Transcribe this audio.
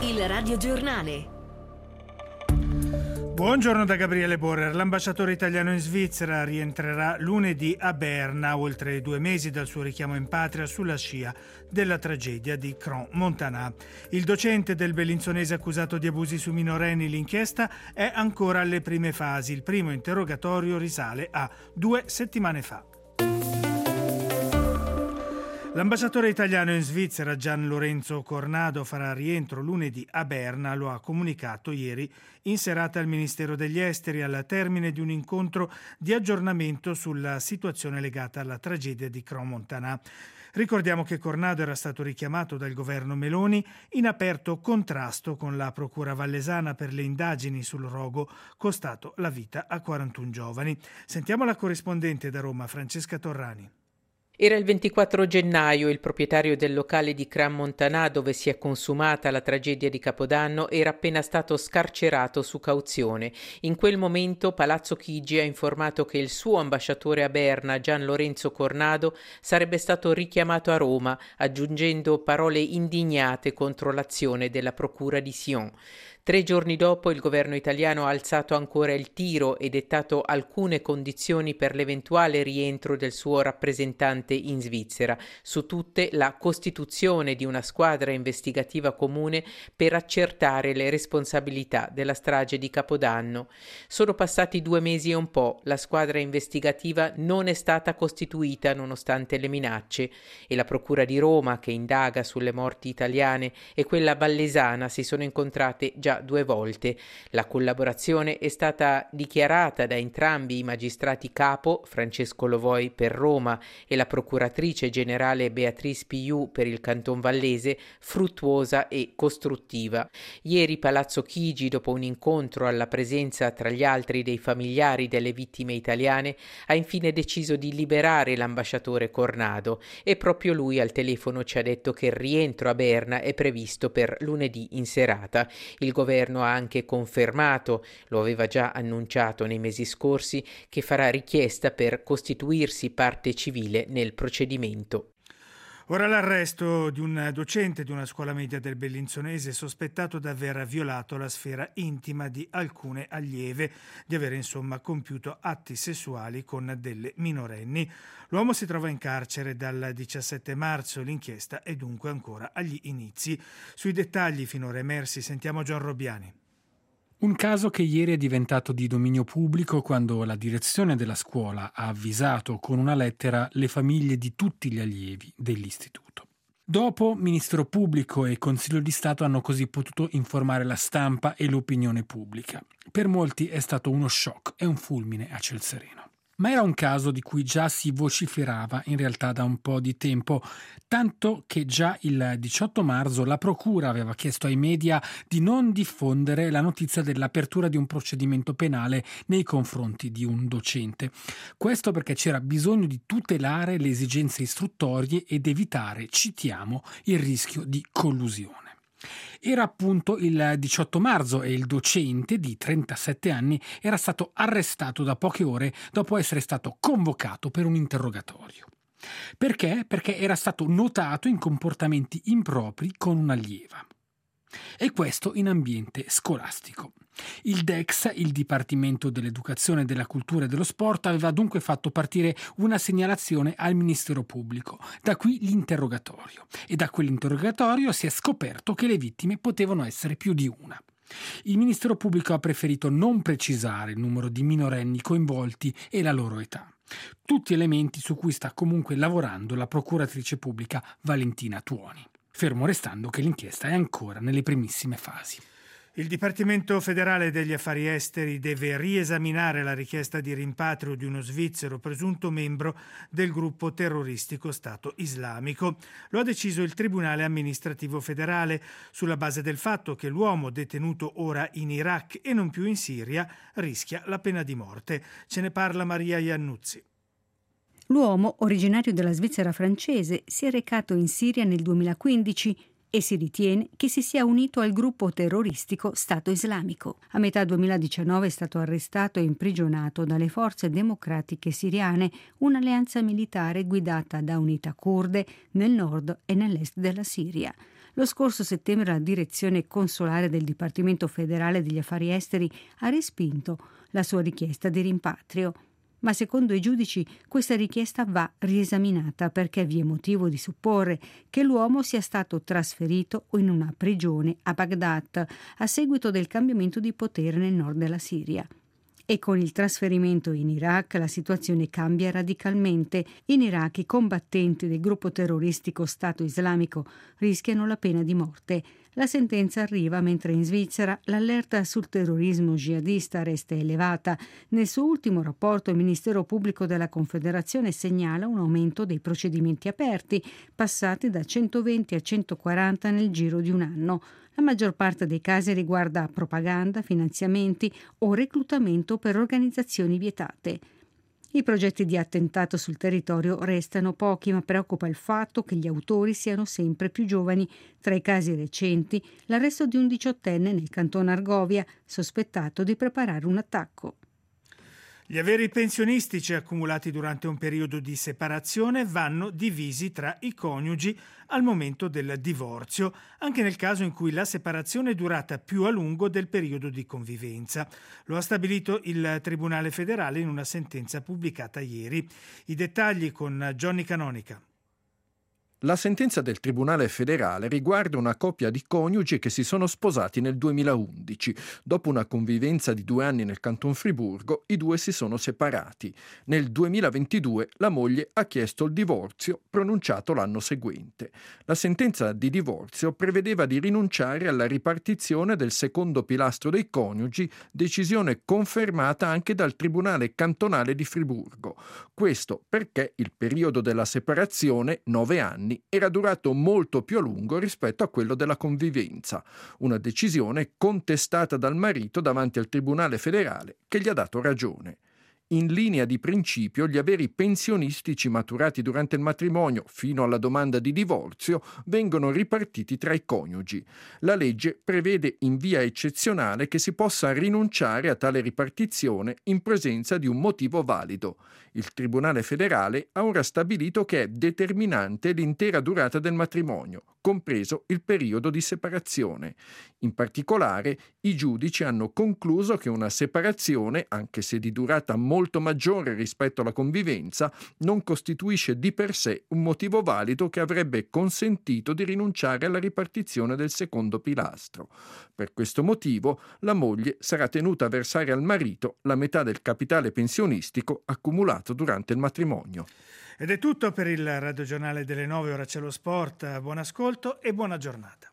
Il radiogiornale. Buongiorno da Gabriele Borrer. L'ambasciatore italiano in Svizzera rientrerà lunedì a Berna, oltre 2 mesi dal suo richiamo in patria sulla scia della tragedia di Crans-Montana. Il docente del bellinzonese accusato di abusi su minorenni, l'inchiesta è ancora alle prime fasi. Il primo interrogatorio risale a 2 settimane fa. L'ambasciatore italiano in Svizzera Gian Lorenzo Cornado farà rientro lunedì a Berna, lo ha comunicato ieri in serata al Ministero degli Esteri al termine di un incontro di aggiornamento sulla situazione legata alla tragedia di Crans-Montana. Ricordiamo che Cornado era stato richiamato dal governo Meloni in aperto contrasto con la procura vallesana per le indagini sul rogo costato la vita a 41 giovani. Sentiamo la corrispondente da Roma, Francesca Torrani. Era il 24 gennaio, il proprietario del locale di Crans-Montana dove si è consumata la tragedia di Capodanno era appena stato scarcerato su cauzione. In quel momento Palazzo Chigi ha informato che il suo ambasciatore a Berna, Gian Lorenzo Cornado, sarebbe stato richiamato a Roma, aggiungendo parole indignate contro l'azione della procura di Sion. 3 giorni dopo il governo italiano ha alzato ancora il tiro e dettato alcune condizioni per l'eventuale rientro del suo rappresentante in Svizzera, su tutte la costituzione di una squadra investigativa comune per accertare le responsabilità della strage di Capodanno. Sono passati 2 mesi e un po', la squadra investigativa non è stata costituita nonostante le minacce e la procura di Roma, che indaga sulle morti italiane, e quella vallesana si sono incontrate già 2 volte. La collaborazione è stata dichiarata da entrambi i magistrati capo, Francesco Lovoi per Roma e la procuratrice generale Beatrice Più per il Canton Vallese, fruttuosa e costruttiva. Ieri Palazzo Chigi, dopo un incontro alla presenza tra gli altri dei familiari delle vittime italiane, ha infine deciso di liberare l'ambasciatore Cornado e proprio lui al telefono ci ha detto che il rientro a Berna è previsto per lunedì in serata. Il governo ha anche confermato, lo aveva già annunciato nei mesi scorsi, che farà richiesta per costituirsi parte civile nel procedimento. Ora l'arresto di un docente di una scuola media del bellinzonese sospettato di aver violato la sfera intima di alcune allieve, di aver insomma compiuto atti sessuali con delle minorenni. L'uomo si trova in carcere dal 17 marzo, l'inchiesta è dunque ancora agli inizi. Sui dettagli finora emersi sentiamo Gian Robbiani. Un caso che ieri è diventato di dominio pubblico quando la direzione della scuola ha avvisato con una lettera le famiglie di tutti gli allievi dell'istituto. Dopo, Ministero Pubblico e Consiglio di Stato hanno così potuto informare la stampa e l'opinione pubblica. Per molti è stato uno shock e un fulmine a ciel sereno. Ma era un caso di cui già si vociferava in realtà da un po' di tempo, tanto che già il 18 marzo la procura aveva chiesto ai media di non diffondere la notizia dell'apertura di un procedimento penale nei confronti di un docente. Questo perché c'era bisogno di tutelare le esigenze istruttorie ed evitare, citiamo, il rischio di collusione. Era appunto il 18 marzo e il docente di 37 anni era stato arrestato da poche ore dopo essere stato convocato per un interrogatorio. Perché? Perché era stato notato in comportamenti impropri con un'allieva. E questo in ambiente scolastico. Il DEX, il Dipartimento dell'Educazione, della Cultura e dello Sport, aveva dunque fatto partire una segnalazione al Ministero Pubblico. Da qui l'interrogatorio. E da quell'interrogatorio si è scoperto che le vittime potevano essere più di una. Il Ministero Pubblico ha preferito non precisare il numero di minorenni coinvolti e la loro età. Tutti elementi su cui sta comunque lavorando la procuratrice pubblica Valentina Tuoni. Fermo restando che l'inchiesta è ancora nelle primissime fasi. Il Dipartimento federale degli affari esteri deve riesaminare la richiesta di rimpatrio di uno svizzero presunto membro del gruppo terroristico Stato Islamico. Lo ha deciso il Tribunale amministrativo federale sulla base del fatto che l'uomo detenuto ora in Iraq e non più in Siria rischia la pena di morte. Ce ne parla Maria Iannuzzi. L'uomo, originario della Svizzera francese, si è recato in Siria nel 2015 e si ritiene che si sia unito al gruppo terroristico Stato Islamico. A metà 2019 è stato arrestato e imprigionato dalle forze democratiche siriane, un'alleanza militare guidata da unità curde nel nord e nell'est della Siria. Lo scorso settembre la direzione consolare del Dipartimento federale degli affari esteri ha respinto la sua richiesta di rimpatrio. Ma secondo i giudici questa richiesta va riesaminata perché vi è motivo di supporre che l'uomo sia stato trasferito in una prigione a Baghdad a seguito del cambiamento di potere nel nord della Siria. E con il trasferimento in Iraq la situazione cambia radicalmente. In Iraq i combattenti del gruppo terroristico Stato Islamico rischiano la pena di morte. La sentenza arriva mentre in Svizzera l'allerta sul terrorismo jihadista resta elevata. Nel suo ultimo rapporto il Ministero Pubblico della Confederazione segnala un aumento dei procedimenti aperti, passati da 120 a 140 nel giro di un anno. La maggior parte dei casi riguarda propaganda, finanziamenti o reclutamento per organizzazioni vietate. I progetti di attentato sul territorio restano pochi, ma preoccupa il fatto che gli autori siano sempre più giovani. Tra i casi recenti, l'arresto di un 18enne nel cantone Argovia, sospettato di preparare un attacco. Gli averi pensionistici accumulati durante un periodo di separazione vanno divisi tra i coniugi al momento del divorzio, anche nel caso in cui la separazione è durata più a lungo del periodo di convivenza. Lo ha stabilito il Tribunale federale in una sentenza pubblicata ieri. I dettagli con Johnny Canonica. La sentenza del Tribunale federale riguarda una coppia di coniugi che si sono sposati nel 2011. Dopo una convivenza di 2 anni nel Canton Friburgo, i due si sono separati. Nel 2022 la moglie ha chiesto il divorzio, pronunciato l'anno seguente. La sentenza di divorzio prevedeva di rinunciare alla ripartizione del secondo pilastro dei coniugi, decisione confermata anche dal Tribunale cantonale di Friburgo. Questo perché il periodo della separazione, 9 anni, era durato molto più a lungo rispetto a quello della convivenza, una decisione contestata dal marito davanti al Tribunale federale che gli ha dato ragione. In linea di principio, gli averi pensionistici maturati durante il matrimonio fino alla domanda di divorzio vengono ripartiti tra i coniugi. La legge prevede in via eccezionale che si possa rinunciare a tale ripartizione in presenza di un motivo valido. Il Tribunale federale ha ora stabilito che è determinante l'intera durata del matrimonio, compreso il periodo di separazione. In particolare, i giudici hanno concluso che una separazione, anche se di durata molto maggiore rispetto alla convivenza, non costituisce di per sé un motivo valido che avrebbe consentito di rinunciare alla ripartizione del secondo pilastro. Per questo motivo, la moglie sarà tenuta a versare al marito la metà del capitale pensionistico accumulato durante il matrimonio. Ed è tutto per il radiogiornale delle 9, ora c'è lo sport. Buon ascolto e buona giornata.